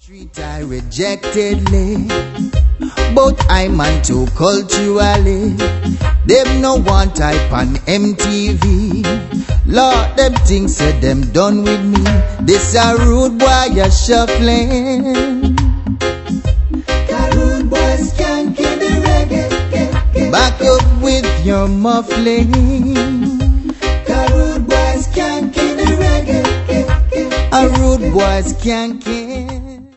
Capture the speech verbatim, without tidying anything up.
Treat I rejectedly, but I man too culturally. Them no want type on M T V. Lord, them things said them done with me. This a rude boy a shuffling. Cause rude boys can't kill the reggae. Back up with your muffling. Cause rude boys can't kill the reggae. A rude boys can't kill.